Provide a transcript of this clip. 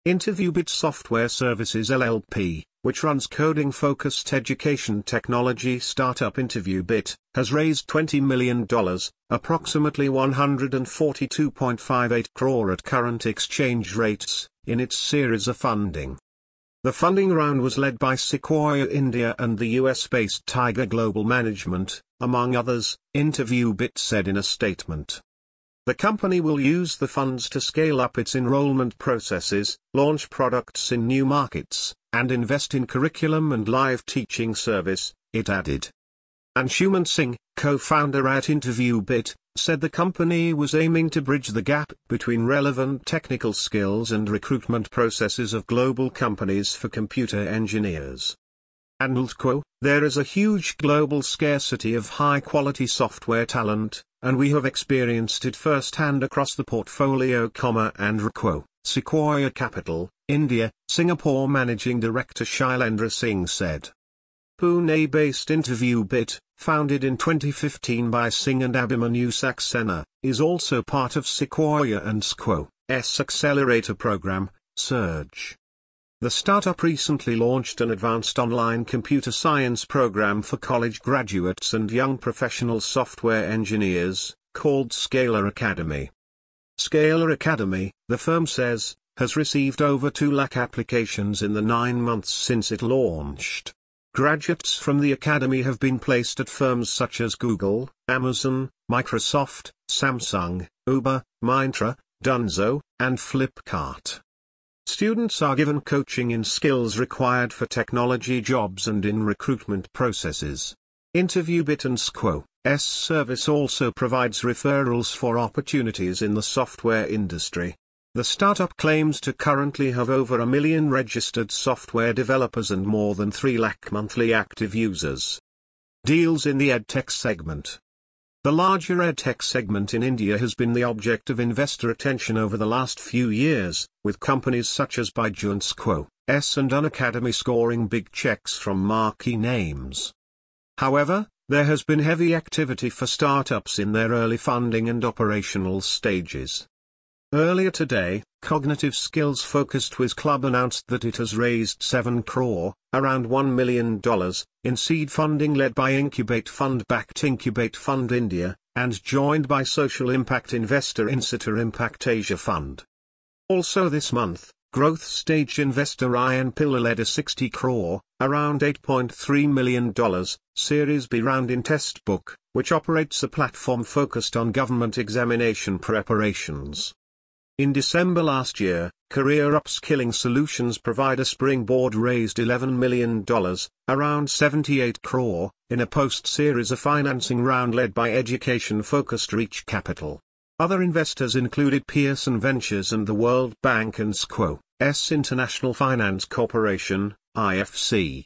InterviewBit Software Services LLP, which runs coding-focused education technology startup InterviewBit, has raised $20 million, approximately 142.58 crore at current exchange rates, in its series of funding. The funding round was led by Sequoia India and the US-based Tiger Global Management, among others, InterviewBit said in a statement. The company will use the funds to scale up its enrollment processes, launch products in new markets, and invest in curriculum and live teaching service, it added. Anshuman Singh, co-founder at InterviewBit, said the company was aiming to bridge the gap between relevant technical skills and recruitment processes of global companies for computer engineers. And quote, "There is a huge global scarcity of high-quality software talent, and we have experienced it firsthand across the portfolio, and quote." Sequoia Capital, India, Singapore Managing Director Shailendra Singh said. Pune-based InterviewBit, founded in 2015 by Singh and Abhimanyu Saxena, is also part of Sequoia and SQO's accelerator program, Surge. The startup recently launched an advanced online computer science program for college graduates and young professional software engineers, called Scalar Academy. Scalar Academy, the firm says, has received over 2 lakh applications in the 9 months since it launched. Graduates from the academy have been placed at firms such as Google, Amazon, Microsoft, Samsung, Uber, Myntra, Dunzo, and Flipkart. Students are given coaching in skills required for technology jobs and in recruitment processes. InterviewBit and SQO's service also provides referrals for opportunities in the software industry. The startup claims to currently have over 1 million registered software developers and more than 3 lakh monthly active users. Deals in the EdTech segment. The larger EdTech segment in India has been the object of investor attention over the last few years, with companies such as Byju and SQO's and Unacademy scoring big checks from marquee names. However, there has been heavy activity for startups in their early funding and operational stages. Earlier today, Cognitive Skills Focused Quiz Club announced that it has raised 7 crore, around $1 million, in seed funding led by Incubate Fund-backed Incubate Fund India, and joined by social impact investor Incita Impact Asia Fund. Also this month, growth stage investor Ryan Pilla led a 60 crore, around $8.3 million, Series B round in Testbook, which operates a platform focused on government examination preparations. In December last year, career upskilling solutions provider Springboard raised $11 million, around 78 crore, in a post-series A financing round led by education-focused Reach Capital. Other investors included Pearson Ventures and the World Bank and SQO's International Finance Corporation, IFC.